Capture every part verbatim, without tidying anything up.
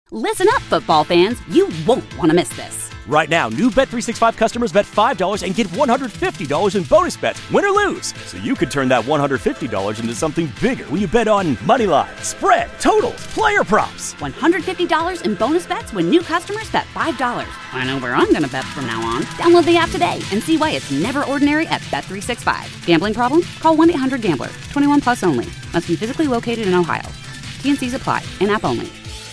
Listen up, football fans. You won't want to miss this. Right now, new Bet three sixty-five customers bet five dollars and get one hundred fifty dollars in bonus bets, win or lose. So you could turn that one hundred fifty dollars into something bigger when you bet on money line, spread, totals, player props. one hundred fifty dollars in bonus bets when new customers bet five dollars. I know where I'm going to bet from now on. Download the app today and see why it's never ordinary at Bet three sixty-five. Gambling problem? Call one eight hundred gambler. twenty-one plus only. Must be physically located in Ohio. T N Cs apply. In-app only.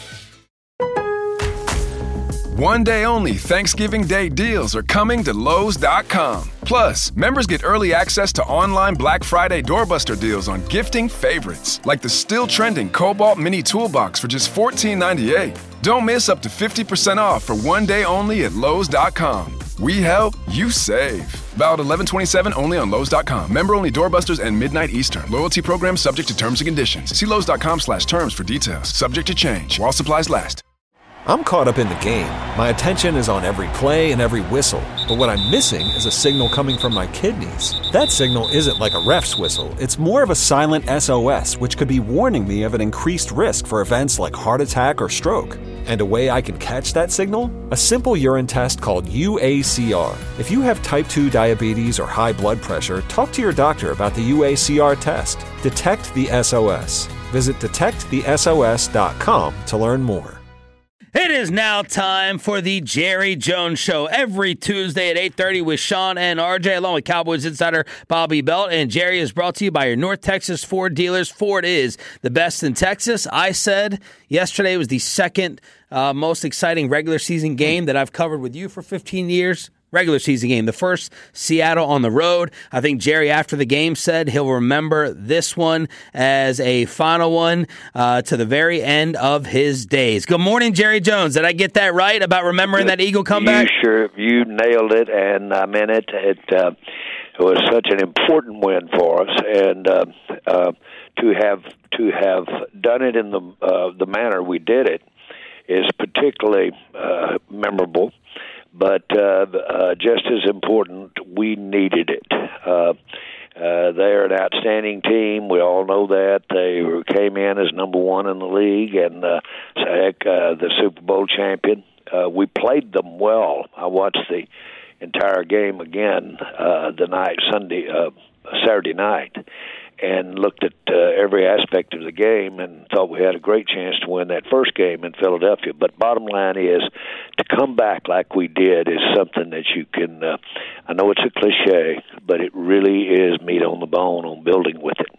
One day only Thanksgiving Day deals are coming to Lowe's dot com. Plus, members get early access to online Black Friday doorbuster deals on gifting favorites, like the still trending Cobalt Mini Toolbox for just fourteen ninety-eight. Don't miss up to fifty percent off for one day only at Lowe's dot com. We help, you save. Valid eleven twenty-seven only on Lowe's dot com. Member only doorbusters and midnight Eastern. Loyalty program subject to terms and conditions. See Lowe's dot com slash terms for details. Subject to change while supplies last. I'm caught up in the game. My attention is on every play and every whistle. But what I'm missing is a signal coming from my kidneys. That signal isn't like a ref's whistle. It's more of a silent S O S, which could be warning me of an increased risk for events like heart attack or stroke. And a way I can catch that signal? A simple urine test called U A C R. If you have type two diabetes or high blood pressure, talk to your doctor about the U A C R test. Detect the S O S. Visit detect the S O S dot com to learn more. It is now time for the Jerry Jones Show every Tuesday at eight thirty with Sean and R J, along with Cowboys insider Bobby Belt. And Jerry is brought to you by your North Texas Ford dealers. Ford is the best in Texas. I said yesterday was the second uh, most exciting regular season game that I've covered with you for fifteen years. Regular season game. The first, Seattle on the road. I think Jerry, after the game, said he'll remember this one as a final one uh, to the very end of his days. Good morning, Jerry Jones. Did I get that right about remembering that Eagle comeback? You sure, you nailed it, and I meant it. It, uh, it was such an important win for us, and uh, uh, to have to have done it in the uh, the manner we did it is particularly uh, memorable. But uh, uh, just as important, we needed it. Uh, uh, they're an outstanding team. We all know that. They were, came in as number one in the league and uh, heck, uh, the Super Bowl champion. Uh, we played them well. I watched the entire game again uh, the night Sunday, uh, Saturday night, and looked at uh, every aspect of the game and thought we had a great chance to win that first game in Philadelphia. But bottom line is, to come back like we did is something that you can, uh, I know it's a cliche, but it really is meat on the bone on building with it.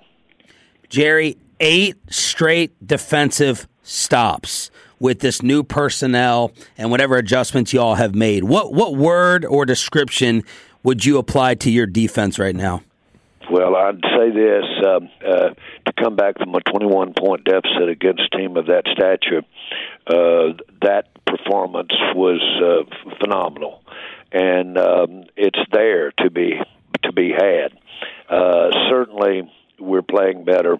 Jerry, eight straight defensive stops with this new personnel and whatever adjustments you all have made. What, what word or description would you apply to your defense right now? Well, I'd say this, uh, uh, to come back from a twenty-one point deficit against a team of that stature, uh, that performance was uh, phenomenal. And um, it's there to be to be had. Uh, certainly, we're playing better.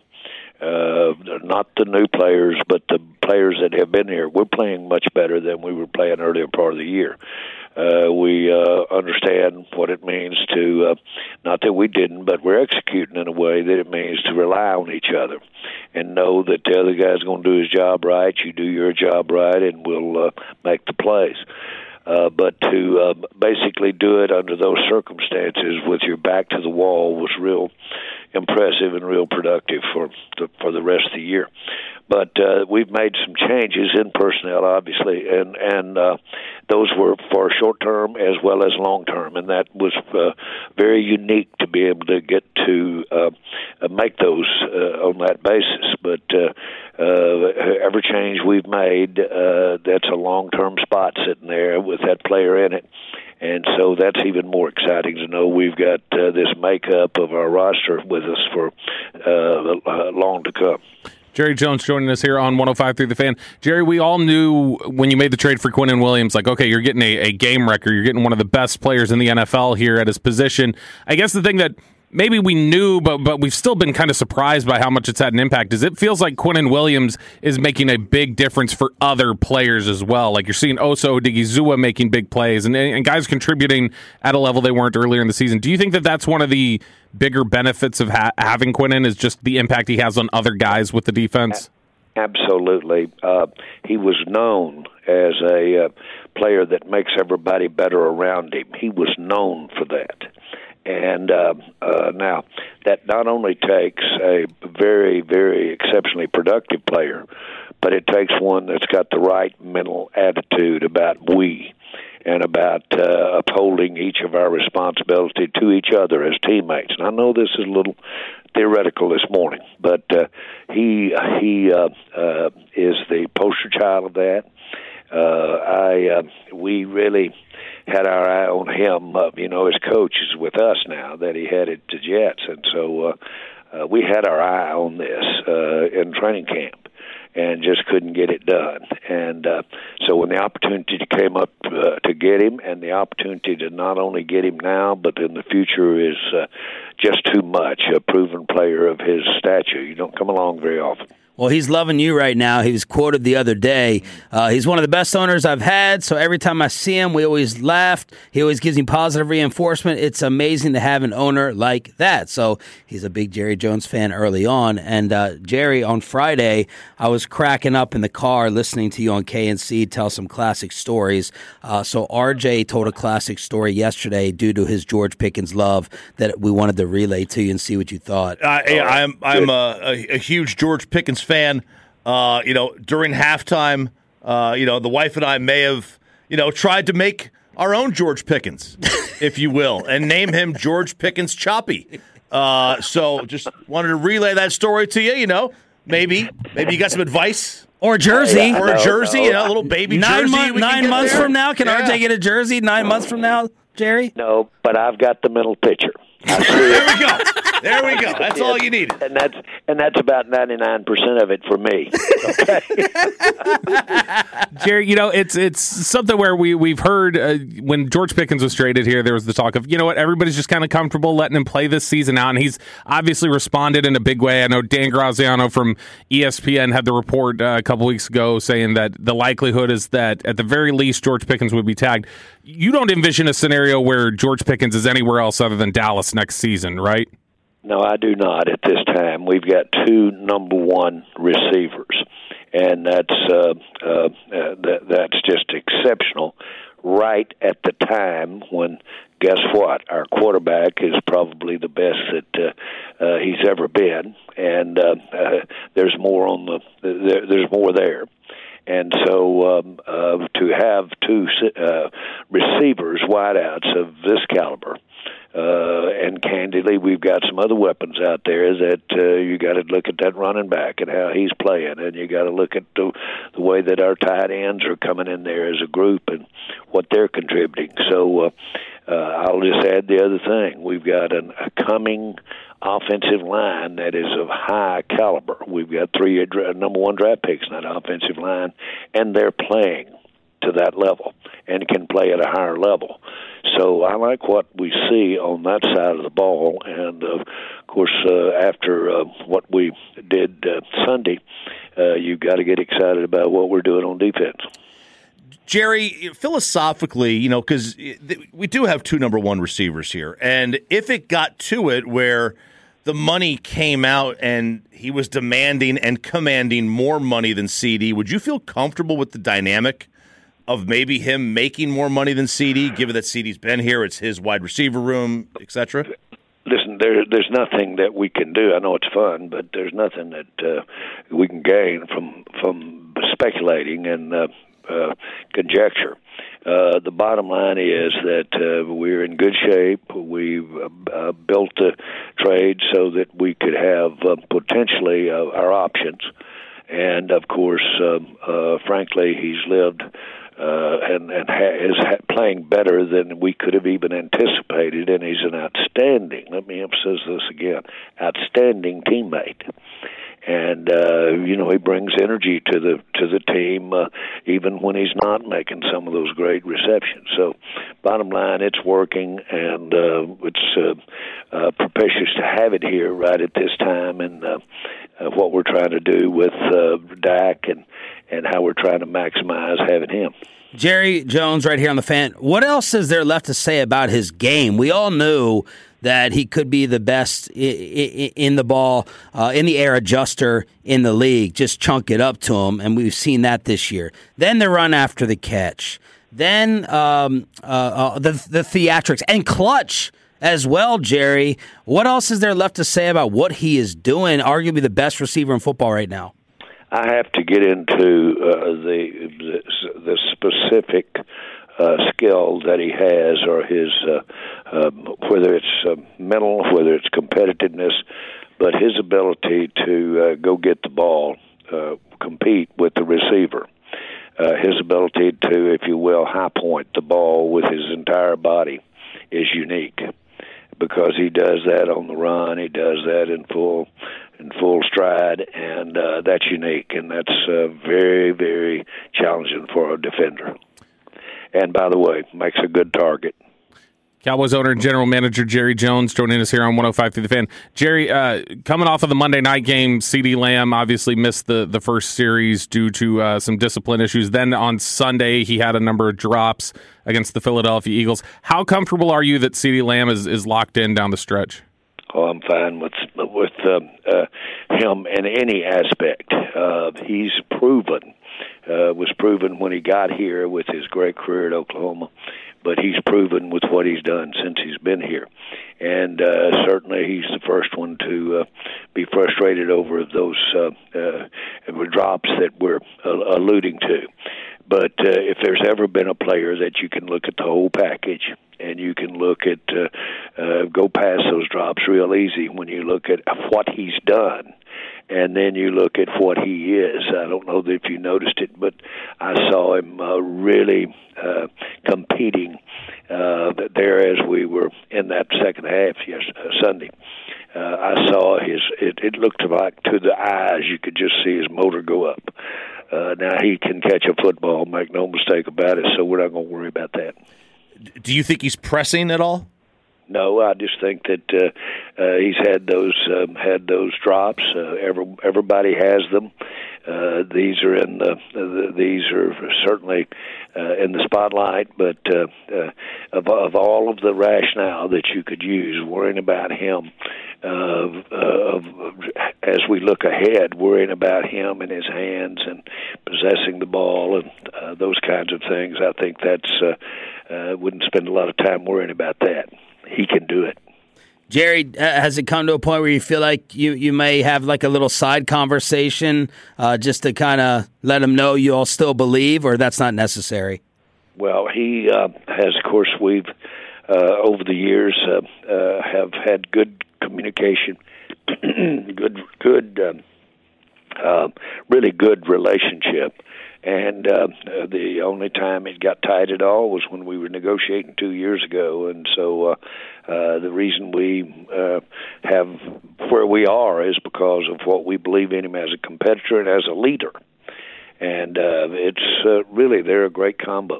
Uh, not the new players, but the players that have been here. We're playing much better than we were playing earlier part of the year. Uh, we uh, understand what it means to, uh, not that we didn't, but we're executing in a way that it means to rely on each other and know that the other guy's going to do his job right, you do your job right, and we'll uh, make the plays. Uh, but to uh, basically do it under those circumstances with your back to the wall was real impressive and real productive for the, for the rest of the year. But uh, we've made some changes in personnel, obviously, and and uh, those were for short term as well as long term, and that was uh, very unique to be able to get to uh, make those uh, on that basis. But uh, uh, every change we've made, uh, that's a long term spot sitting there with that player in it. And so that's even more exciting to know we've got uh, this makeup of our roster with us for uh, long to come. Jerry Jones joining us here on one oh five point three The Fan. Jerry, we all knew when you made the trade for Quinnen Williams, like, okay, you're getting a, a game wrecker. You're getting one of the best players in the N F L here at his position. I guess the thing that maybe we knew, but but we've still been kind of surprised by how much it's had an impact, is it feels like Quinnen Williams is making a big difference for other players as well. Like you're seeing Osa Odigizua making big plays and, and guys contributing at a level they weren't earlier in the season. Do you think that that's one of the bigger benefits of ha- having Quinnen is just the impact he has on other guys with the defense? Absolutely. Uh, he was known as a uh, player that makes everybody better around him. He was known for that. And uh, uh, now, that not only takes a very, very exceptionally productive player, but it takes one that's got the right mental attitude about we and about uh, upholding each of our responsibility to each other as teammates. And I know this is a little theoretical this morning, but uh, he he uh, uh, is the poster child of that. Uh, I uh, we really had our eye on him. Uh, you know, his coach is with us now that he headed to Jets, and so uh, uh, we had our eye on this uh, in training camp, and just couldn't get it done. And uh, so when the opportunity came up uh, to get him, and the opportunity to not only get him now, but in the future is uh, just too much, a proven player of his stature. You don't come along very often. Well, he's loving you right now. He was quoted the other day. Uh, he's one of the best owners I've had, so every time I see him, we always laugh. He always gives me positive reinforcement. It's amazing to have an owner like that. So he's a big Jerry Jones fan early on. And, uh, Jerry, on Friday, I was cracking up in the car listening to you on K N C tell some classic stories. Uh, so R J told a classic story yesterday due to his George Pickens love that we wanted to relay to you and see what you thought. Uh, I'm, I'm a, a, a huge George Pickens fan. Uh, you know, during halftime, uh, you know, the wife and I may have, you know, tried to make our own George Pickens, if you will, and name him George Pickens Choppy. Uh, so just wanted to relay that story to you, you know. Maybe, maybe you got some advice. Or a jersey. Yeah, or a no, jersey, no. you know, a little baby Nine, jersey. mon- we nine can get months there. from now, can Yeah. R J get a jersey nine months from now, Jerry? No, but I've got the mental picture. I see There it. we go. There we go. That's all you needed. And that's and that's about ninety-nine percent of it for me. Okay. Jerry, you know, it's it's something where we, we've heard uh, when George Pickens was traded here, there was the talk of, you know what, everybody's just kind of comfortable letting him play this season out, and he's obviously responded in a big way. I know Dan Graziano from E S P N had the report uh, a couple weeks ago saying that the likelihood is that at the very least George Pickens would be tagged. You don't envision a scenario where George Pickens is anywhere else other than Dallas next season, right? No, I do not at this time. We've got two number one receivers, and that's uh, uh, uh, that, that's just exceptional. Right at the time when, guess what, our quarterback is probably the best that uh, uh, he's ever been, and uh, uh, there's more on the there, there's more there. And so um, uh, to have two uh, receivers, wideouts of this caliber, uh, and candidly, we've got some other weapons out there that uh, you got to look at that running back and how he's playing, and you got to look at the, the way that our tight ends are coming in there as a group and what they're contributing. So uh, uh, I'll just add the other thing. We've got an, a coming offensive line that is of high caliber. We've got three number one draft picks in that offensive line, and they're playing to that level and can play at a higher level. So I like what we see on that side of the ball, and uh, of course, uh, after uh, what we did uh, Sunday, uh, you've got to get excited about what we're doing on defense. Jerry, philosophically, you know, because we do have two number one receivers here, and if it got to it where the money came out and he was demanding and commanding more money than C D, would you feel comfortable with the dynamic of maybe him making more money than C D, given that C D's been here, it's his wide receiver room, et cetera? Listen, there, there's nothing that we can do. I know it's fun, but there's nothing that uh, we can gain from from speculating and uh, uh, conjecture. Uh, the bottom line is that uh, we're in good shape. We've uh, built the trade so that we could have uh, potentially uh, our options. And, of course, um, uh, frankly, he's lived uh, and, and ha- is ha- playing better than we could have even anticipated, and he's an outstanding, let me emphasize this again, outstanding teammate. And uh, you know, he brings energy to the to the team, uh, even when he's not making some of those great receptions. So, bottom line, it's working, and uh, it's uh, uh, propitious to have it here right at this time, and uh, uh, what we're trying to do with uh, Dak and and how we're trying to maximize having him. Jerry Jones, right here on the Fan. What else is there left to say about his game? We all knew that he could be the best I- I- in the ball, uh, in the air adjuster in the league. Just chunk it up to him, and we've seen that this year. Then the run after the catch. Then um, uh, uh, the the theatrics and clutch as well, Jerry. What else is there left to say about what he is doing? Arguably the best receiver in football right now. I have to get into uh, the, the the specific uh, skill that he has, or his uh, uh, whether it's uh, mental, whether it's competitiveness, but his ability to uh, go get the ball, uh, compete with the receiver. Uh, his ability to, if you will, high point the ball with his entire body is unique, because he does that on the run. He does that in full in full stride, and uh, that's unique, and that's uh, very, very challenging for a defender. And by the way, makes a good target. Cowboys owner and general manager Jerry Jones joining us here on one oh five through the Fan. Jerry, uh, coming off of the Monday night game, CeeDee Lamb obviously missed the, the first series due to uh, some discipline issues. Then on Sunday, he had a number of drops against the Philadelphia Eagles. How comfortable are you that CeeDee Lamb is, is locked in down the stretch? Oh, I'm fine with with uh, uh, him in any aspect. Uh, he's proven, uh, was proven when he got here with his great career at Oklahoma, but he's proven with what he's done since he's been here. And uh, certainly he's the first one to uh, be frustrated over those uh, uh, drops that we're uh, alluding to. But uh, if there's ever been a player that you can look at the whole package, and you can look at, uh, uh, go past those drops real easy when you look at what he's done, and then you look at what he is. I don't know if you noticed it, but I saw him uh, really uh, competing uh, there as we were in that second half yes, uh, Sunday. Uh, I saw his, it, it looked like to the eyes you could just see his motor go up. Uh, now he can catch a football, make no mistake about it, so we're not going to worry about that. Do you think he's pressing at all? No, I just think that uh, uh, he's had those um, had those drops. Uh, every, everybody has them. Uh, these are in the, the these are certainly uh, in the spotlight. But uh, uh, of, of all of the rationale that you could use, worrying about him uh, uh, as we look ahead, worrying about him and his hands and possessing the ball and uh, those kinds of things, I think that's uh, uh, wouldn't spend a lot of time worrying about that. He can do it. Jerry, uh, has it come to a point where you feel like you, you may have like a little side conversation uh, just to kind of let him know you all still believe, or that's not necessary? Well, he uh, has, of course, we've uh, over the years uh, uh, have had good communication, good, good, um, uh, really good relationship. And uh, the only time it got tight at all was when we were negotiating two years ago. And so uh, uh, the reason we uh, have where we are is because of what we believe in him as a competitor and as a leader. And uh, it's uh, really, they're a great combo.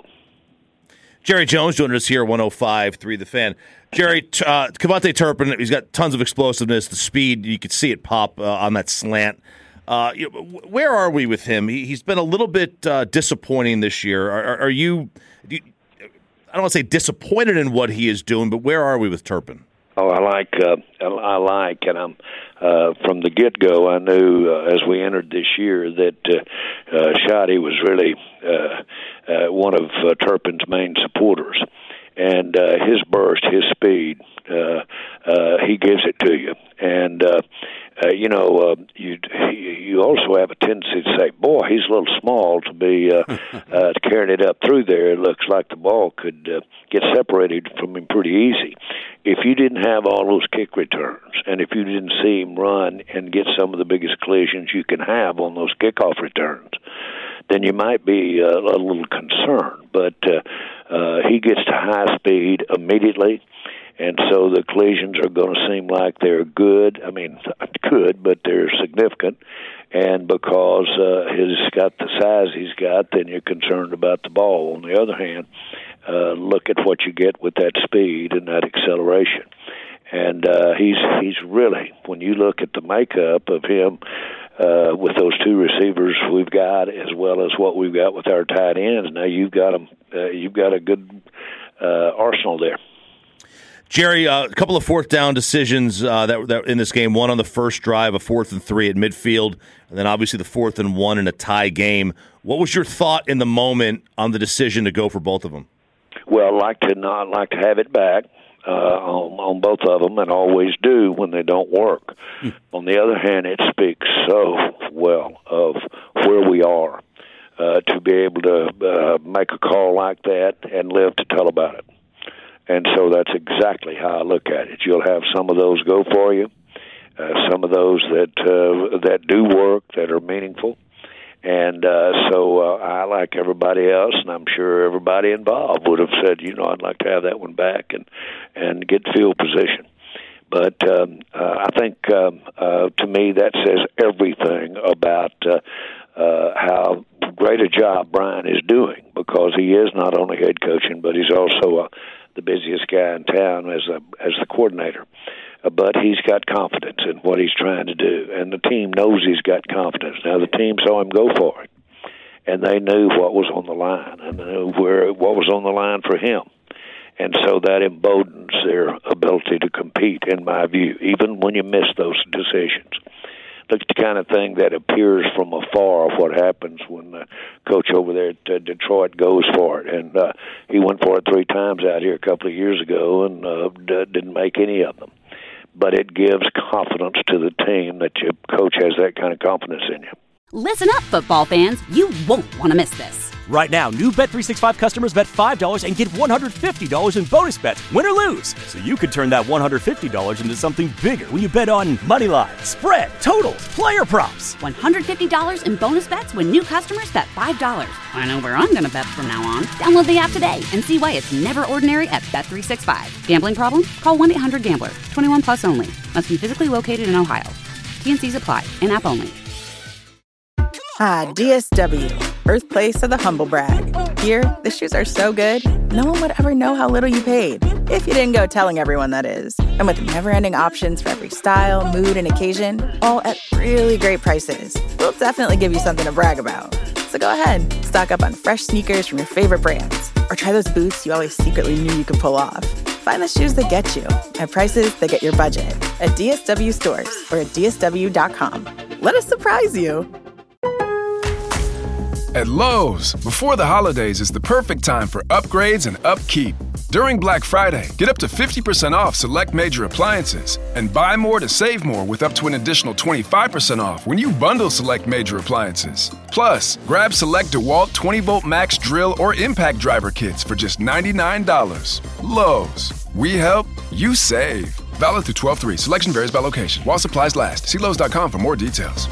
Jerry Jones joining us here at one oh five point three The Fan. Jerry, uh, KaVontae Turpin, he's got tons of explosiveness, the speed, you could see it pop uh, on that slant. Uh, you know, where are we with him? He, he's been a little bit uh, disappointing this year. Are, are, are you, do you, I don't want to say disappointed in what he is doing, but where are we with Turpin? Oh, I like, uh, I like, and I'm uh, from the get-go. I knew uh, as we entered this year that uh, uh, Shotty was really uh, uh, one of uh, Turpin's main supporters, and uh, his burst, his speed, uh, uh, he gives it to you, and. Uh, Uh, you know, uh, you you also have a tendency to say, boy, he's a little small to be uh, uh, carrying it up through there. It looks like the ball could uh, get separated from him pretty easy. If you didn't have all those kick returns, and if you didn't see him run and get some of the biggest collisions you can have on those kickoff returns, then you might be uh, a little concerned. But uh, uh, he gets to high speed immediately. And so the collisions are going to seem like they're good. I mean, good, but they're significant. And because uh, he's got the size he's got, then you're concerned about the ball. On the other hand, uh, look at what you get with that speed and that acceleration. And uh, he's he's really, when you look at the makeup of him uh, with those two receivers we've got, as well as what we've got with our tight ends, now you've got them. Uh, you've got a good uh, arsenal there. Jerry, uh, a couple of fourth down decisions uh, that, that in this game. One on the first drive, a fourth and three at midfield, and then obviously the fourth and one in a tie game. What was your thought in the moment on the decision to go for both of them? Well, like to not like to have it back uh, on, on both of them, and always do when they don't work. Hmm. On the other hand, it speaks so well of where we are uh, to be able to uh, make a call like that and live to tell about it. And so that's exactly how I look at it. You'll have some of those go for you, uh, some of those that uh, that do work, that are meaningful. And uh, so uh, I, like everybody else, and I'm sure everybody involved would have said, you know, I'd like to have that one back and, and get field position. But um, uh, I think, um, uh, to me, that says everything about uh, uh, how great a job Brian is doing, because he is not only head coaching, but he's also uh, the busiest guy in town as a, as the coordinator. Uh, but he's got confidence in what he's trying to do, and the team knows he's got confidence. Now, the team saw him go for it, and they knew what was on the line, and knew where what was on the line for him. And so that emboldens their ability to compete, in my view, even when you miss those decisions. That's the kind of thing that appears from afar of what happens when the coach over there at uh, Detroit goes for it. And uh, he went for it three times out here a couple of years ago and uh, d- didn't make any of them. But it gives confidence to the team that your coach has that kind of confidence in you. Listen up, football fans. You won't want to miss this. Right now, new Bet three sixty-five customers bet five dollars and get one hundred fifty dollars in bonus bets, win or lose. So you could turn that one hundred fifty dollars into something bigger when you bet on money line, spread, totals, player props. one hundred fifty dollars in bonus bets when new customers bet five dollars. I know where I'm going to bet from now on. Download the app today and see why it's never ordinary at Bet three sixty-five. Gambling problem? Call one eight hundred gambler. twenty-one plus only. Must be physically located in Ohio. T N Cs apply. In-app only. Ah, D S W, birthplace of the humble brag. Here, the shoes are so good, no one would ever know how little you paid. If you didn't go telling everyone, that is. And with never-ending options for every style, mood, and occasion, all at really great prices, we'll definitely give you something to brag about. So go ahead, stock up on fresh sneakers from your favorite brands, or try those boots you always secretly knew you could pull off. Find the shoes that get you at prices that get your budget at D S W stores or at D S W dot com. Let us surprise you. At Lowe's, before the holidays is the perfect time for upgrades and upkeep. During Black Friday, get up to fifty percent off select major appliances and buy more to save more with up to an additional twenty-five percent off when you bundle select major appliances. Plus, grab select DeWalt twenty volt max drill or impact driver kits for just ninety-nine dollars. Lowe's, we help, you save. Valid through twelve three. Selection varies by location. While supplies last. See Lowe's dot com for more details.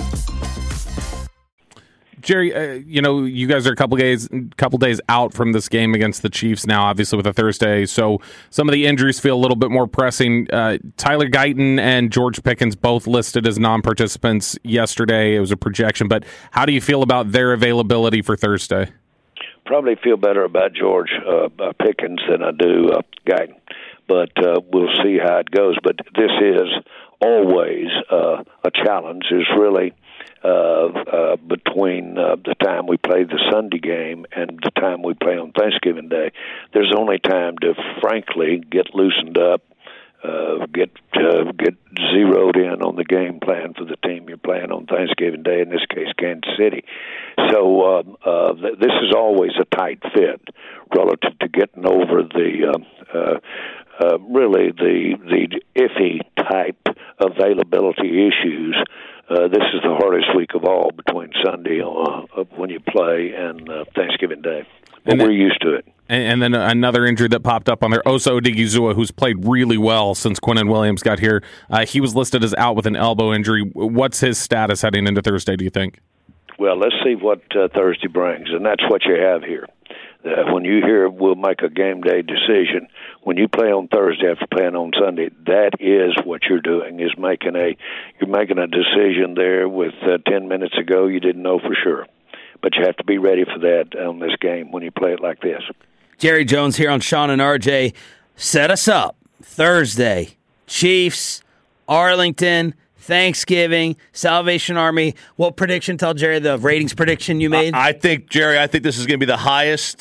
Jerry, uh, you know, you guys are a couple days, couple days out from this game against the Chiefs now, obviously with a Thursday. So some of the injuries feel a little bit more pressing. Uh, Tyler Guyton and George Pickens both listed as non-participants yesterday. It was a projection, but how do you feel about their availability for Thursday? Probably feel better about George uh, Pickens than I do uh, Guyton, but uh, we'll see how it goes. But this is always uh, a challenge. Is really. Uh, uh, between uh, the time we play the Sunday game and the time we play on Thanksgiving Day, there's only time to, frankly, get loosened up, uh, get uh, get zeroed in on the game plan for the team you're playing on Thanksgiving Day, in this case, Kansas City. So um, uh, th- this is always a tight fit relative to getting over the uh, uh, uh, really the the iffy type availability issues. Uh, this is the hardest week of all between Sunday uh, when you play and uh, Thanksgiving Day. But then, we're used to it. And, and then another injury that popped up on there, Osa Odigizua, who's played really well since Quinnen Williams got here. Uh, he was listed as out with an elbow injury. What's his status heading into Thursday, do you think? Well, let's see what uh, Thursday brings, and that's what you have here. Uh, when you hear we'll make a game day decision, when you play on Thursday after playing on Sunday, that is what you're doing, is making a you're making a decision there with uh, ten minutes ago you didn't know for sure. But you have to be ready for that on this game when you play it like this. Jerry Jones here on Sean and R J. Set us up. Thursday, Chiefs, Arlington, Thanksgiving, Salvation Army. What prediction? Tell Jerry the ratings prediction you made. I think, Jerry, I think this is going to be the highest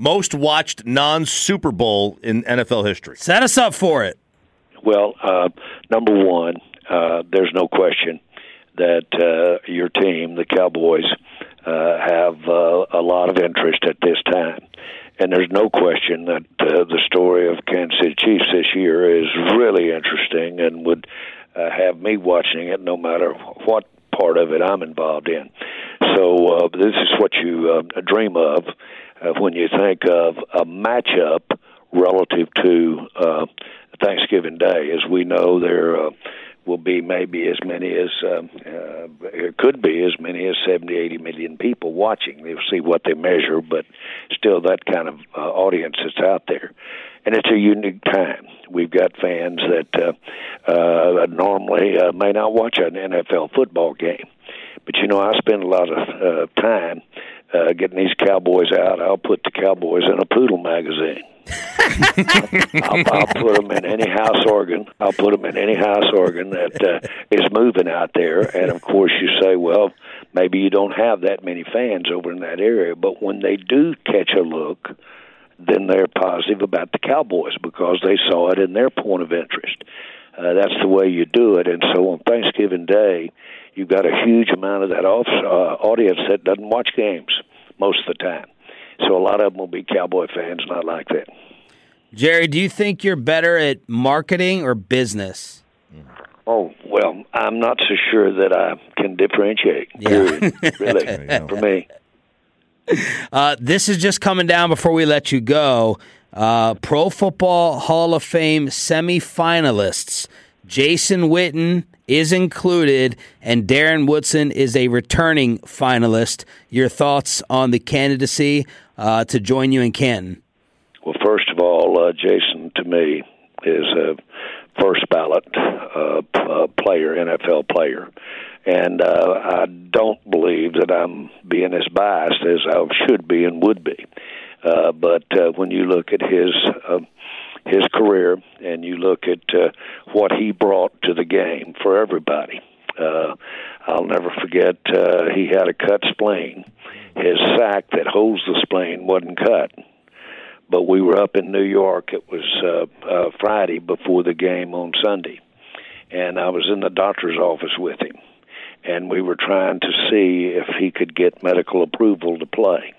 most watched non-Super Bowl in N F L history. Set us up for it. Well, uh, number one, uh, there's no question that uh, your team, the Cowboys, uh, have uh, a lot of interest at this time. And there's no question that uh, the story of Kansas City Chiefs this year is really interesting and would uh, have me watching it no matter what part of it I'm involved in. So uh, this is what you uh, dream of uh, when you think of a matchup relative to uh, Thanksgiving Day. As we know, there uh, will be maybe as many as, um, uh, it could be as many as seventy, eighty million people watching. They'll see what they measure, but still that kind of uh, audience is out there. And it's a unique time. We've got fans that uh, uh, normally uh, may not watch an N F L football game. But, you know, I spend a lot of uh, time uh, getting these Cowboys out. I'll put the Cowboys in a poodle magazine. I'll, I'll put them in any house organ. I'll put them in any house organ that uh, is moving out there. And, of course, you say, well, maybe you don't have that many fans over in that area. But when they do catch a look, then they're positive about the Cowboys because they saw it in their point of interest. Uh, that's the way you do it. And so on Thanksgiving Day, you've got a huge amount of that off, uh, audience that doesn't watch games most of the time. So a lot of them will be Cowboy fans, not like that. Jerry, do you think you're better at marketing or business? Oh, well, I'm not so sure that I can differentiate, Yeah. period, really, for me. Uh, this is just coming down before we let you go. Uh, Pro Football Hall of Fame semifinalists. Jason Witten is included, and Darren Woodson is a returning finalist. Your thoughts on the candidacy uh, to join you in Canton? Well, first of all, uh, Jason, to me, is a first ballot uh, uh, player, N F L player. And uh, I don't believe that I'm being as biased as I should be and would be. Uh, but uh, when you look at his uh, his career and you look at uh, what he brought to the game for everybody, uh, I'll never forget uh, he had a cut spleen. His sack that holds the spleen wasn't cut. But we were up in New York. It was uh, uh, Friday before the game on Sunday. And I was in the doctor's office with him. And we were trying to see if he could get medical approval to play.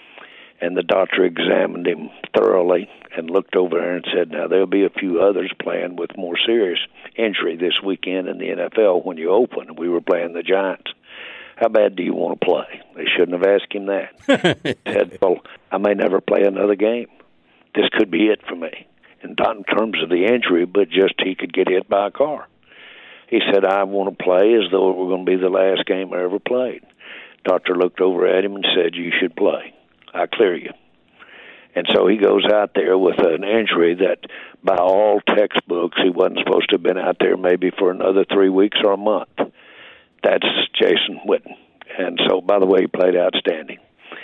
And the doctor examined him thoroughly and looked over there and said, now, there'll be a few others playing with more serious injury this weekend in the N F L when you open. We were playing the Giants. How bad do you want to play? They shouldn't have asked him that. He said, well, I may never play another game. This could be it for me. And not in terms of the injury, but just he could get hit by a car. He said, I want to play as though it were going to be the last game I ever played. Doctor looked over at him and said, you should play. I clear you. And so he goes out there with an injury that by all textbooks he wasn't supposed to have been out there maybe for another three weeks or a month. That's Jason Witten. And so, by the way, he played outstanding.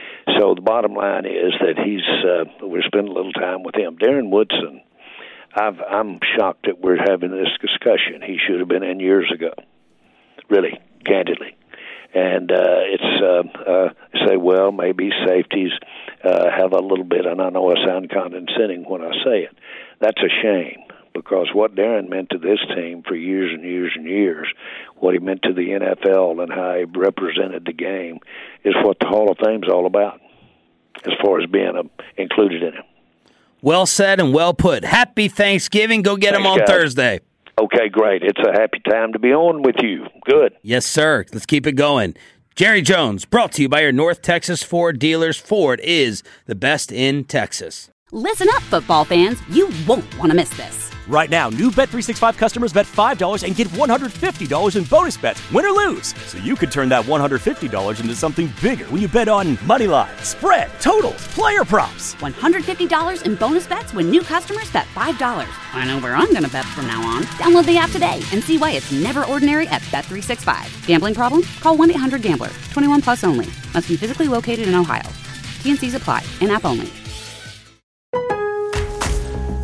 So the bottom line is that he's uh, we're spending a little time with him. Darren Woodson, I've, I'm shocked that we're having this discussion. He should have been in years ago, really, candidly. And uh, it's, uh, uh, say, well, maybe safeties uh, have a little bit, and I know I sound condescending when I say it. That's a shame, because what Darren meant to this team for years and years and years, what he meant to the N F L and how he represented the game, is what the Hall of Fame's all about, as far as being uh, included in it. Well said and well put. Happy Thanksgiving. Go get Thanks, them on guys. Thursday. Okay, great. It's a happy time to be on with you. Good. Yes, sir. Let's keep it going. Jerry Jones, brought to you by your North Texas Ford dealers. Ford is the best in Texas. Listen up, football fans. You won't want to miss this. Right now, new Bet three sixty-five customers bet five dollars and get one hundred fifty dollars in bonus bets, win or lose. So you could turn that one hundred fifty dollars into something bigger when you bet on money line, spread, totals, player props. one hundred fifty dollars in bonus bets when new customers bet five dollars. I know where I'm going to bet from now on. Download the app today and see why it's never ordinary at Bet three sixty-five. Gambling problem? Call one eight hundred gambler. twenty-one plus only. Must be physically located in Ohio. T and C's apply. In-app only.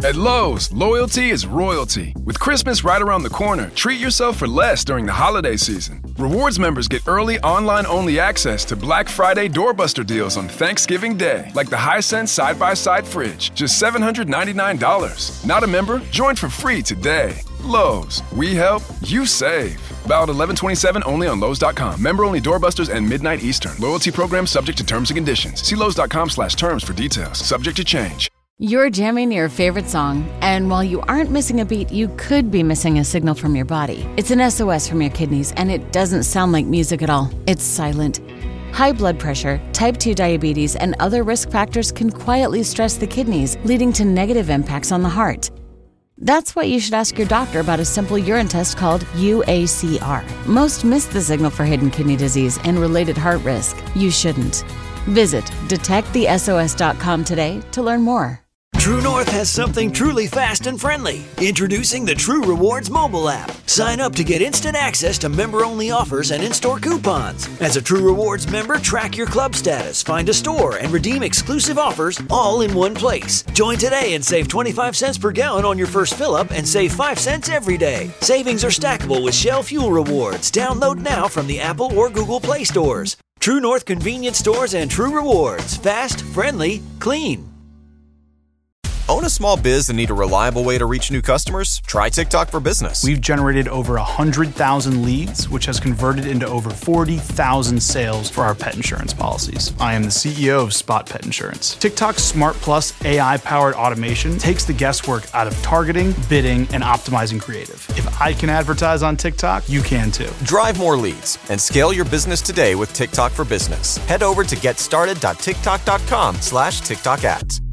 At Lowe's, loyalty is royalty. With Christmas right around the corner, treat yourself for less during the holiday season. Rewards members get early online-only access to Black Friday doorbuster deals on Thanksgiving Day, like the Hisense side-by-side fridge, just seven hundred ninety-nine dollars. Not a member? Join for free today. Lowe's, we help, you save. Valid eleven twenty-seven only on Lowe's dot com. Member only doorbusters and midnight Eastern. Loyalty program subject to terms and conditions. See Lowe's dot com slash terms for details. Subject to change. You're jamming your favorite song, and while you aren't missing a beat, you could be missing a signal from your body. It's an S O S from your kidneys, and it doesn't sound like music at all. It's silent. High blood pressure, type two diabetes, and other risk factors can quietly stress the kidneys, leading to negative impacts on the heart. That's why you should ask your doctor about a simple urine test called U A C R. Most miss the signal for hidden kidney disease and related heart risk. You shouldn't. Visit detect the S O S dot com today to learn more. True North has something truly fast and friendly. Introducing the True Rewards mobile app. Sign up to get instant access to member-only offers and in-store coupons. As a True Rewards member, track your club status, find a store, and redeem exclusive offers all in one place. Join today and save twenty-five cents per gallon on your first fill-up and save five cents every day. Savings are stackable with Shell Fuel Rewards. Download now from the Apple or Google Play stores. True North Convenience Stores and True Rewards. Fast, friendly, clean. Own a small biz and need a reliable way to reach new customers? Try TikTok for Business. We've generated over one hundred thousand leads, which has converted into over forty thousand sales for our pet insurance policies. I am the C E O of Spot Pet Insurance. TikTok's Smart Plus A I-powered automation takes the guesswork out of targeting, bidding, and optimizing creative. If I can advertise on TikTok, you can too. Drive more leads and scale your business today with TikTok for Business. Head over to getstarted dot tiktok dot com slash TikTok ads.